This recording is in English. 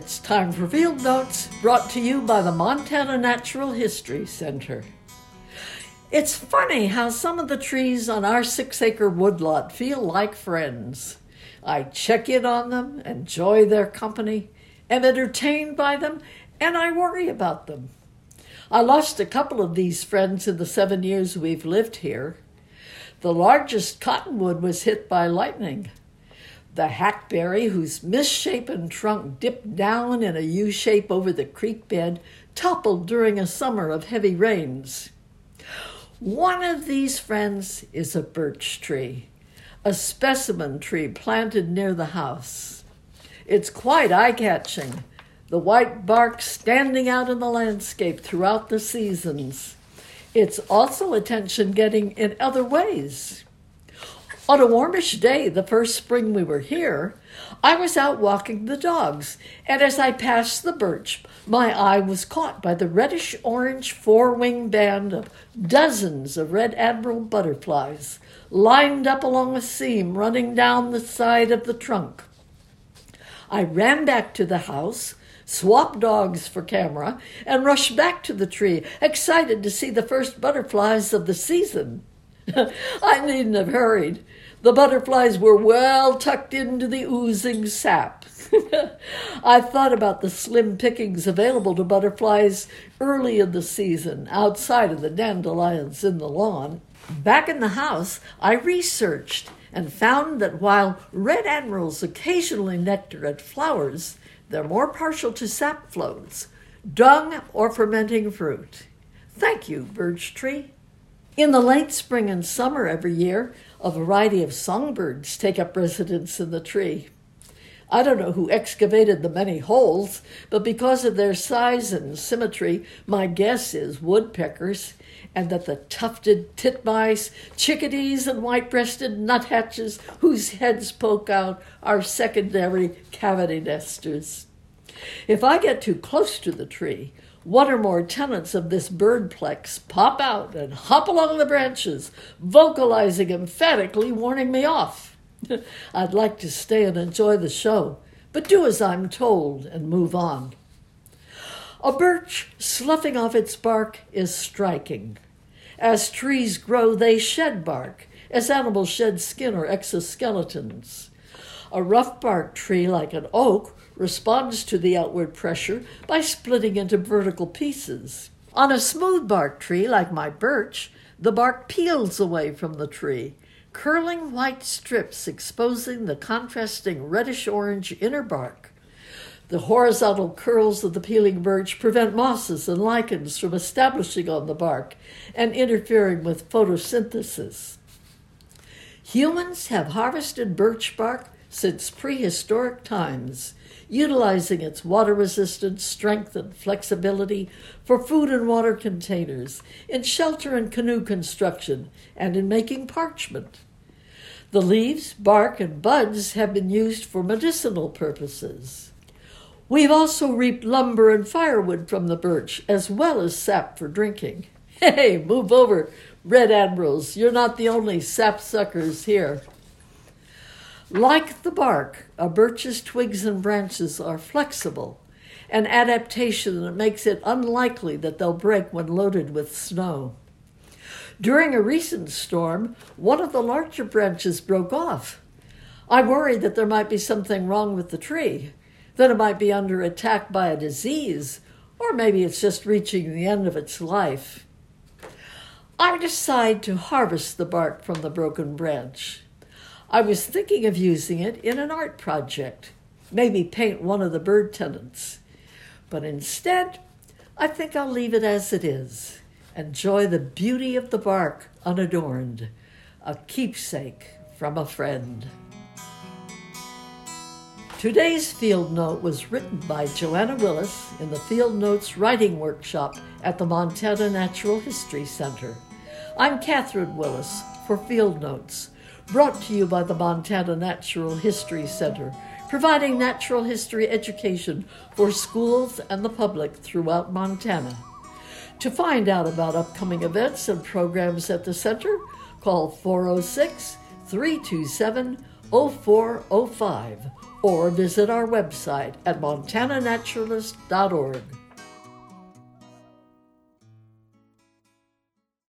It's time for Field Notes, brought to you by the Montana Natural History Center. It's funny how some of the trees on our 6-acre woodlot feel like friends. I check in on them, enjoy their company, am entertained by them, and I worry about them. I lost a couple of these friends in the 7 years we've lived here. The largest cottonwood was hit by lightning. The hackberry, whose misshapen trunk dipped down in a U-shape over the creek bed, toppled during a summer of heavy rains. One of these friends is a birch tree, a specimen tree planted near the house. It's quite eye-catching, the white bark standing out in the landscape throughout the seasons. It's also attention-getting in other ways. On a warmish day, the first spring we were here, I was out walking the dogs, and as I passed the birch, my eye was caught by the reddish-orange four-wing band of dozens of red admiral butterflies lined up along a seam running down the side of the trunk. I ran back to the house, swapped dogs for camera, and rushed back to the tree, excited to see the first butterflies of the season. I needn't have hurried. The butterflies were well tucked into the oozing sap. I thought about the slim pickings available to butterflies early in the season, outside of the dandelions in the lawn. Back in the house, I researched and found that while red admirals occasionally nectar at flowers, they're more partial to sap flows, dung, or fermenting fruit. Thank you, birch tree. In the late spring and summer every year, a variety of songbirds take up residence in the tree. I don't know who excavated the many holes, but because of their size and symmetry, my guess is woodpeckers, and that the tufted titmice, chickadees, and white-breasted nuthatches whose heads poke out are secondary cavity nesters. If I get too close to the tree, one or more tenants of this birdplex pop out and hop along the branches, vocalizing emphatically, warning me off. I'd like to stay and enjoy the show, but do as I'm told and move on. A birch sloughing off its bark is striking. As trees grow, they shed bark, as animals shed skin or exoskeletons. A rough bark tree like an oak responds to the outward pressure by splitting into vertical pieces. On a smooth bark tree like my birch, the bark peels away from the tree, curling white strips exposing the contrasting reddish-orange inner bark. The horizontal curls of the peeling birch prevent mosses and lichens from establishing on the bark and interfering with photosynthesis. Humans have harvested birch bark since prehistoric times, utilizing its water-resistant strength and flexibility for food and water containers, in shelter and canoe construction, and in making parchment. The leaves, bark, and buds have been used for medicinal purposes. We've also reaped lumber and firewood from the birch, as well as sap for drinking. Hey, move over, red admirals. You're not the only sapsuckers here. Like the bark, a birch's twigs and branches are flexible, an adaptation that makes it unlikely that they'll break when loaded with snow. During a recent storm, one of the larger branches broke off. I worried that there might be something wrong with the tree, that it might be under attack by a disease, or maybe it's just reaching the end of its life. I decide to harvest the bark from the broken branch. I was thinking of using it in an art project, maybe paint one of the bird tenants. But instead, I think I'll leave it as it is. Enjoy the beauty of the bark unadorned, a keepsake from a friend. Today's Field Note was written by Joanna Willis in the Field Notes Writing Workshop at the Montana Natural History Center. I'm Catherine Willis for Field Notes, brought to you by the Montana Natural History Center, providing natural history education for schools and the public throughout Montana. To find out about upcoming events and programs at the center, call 406-327-0405 or visit our website at montananaturalist.org.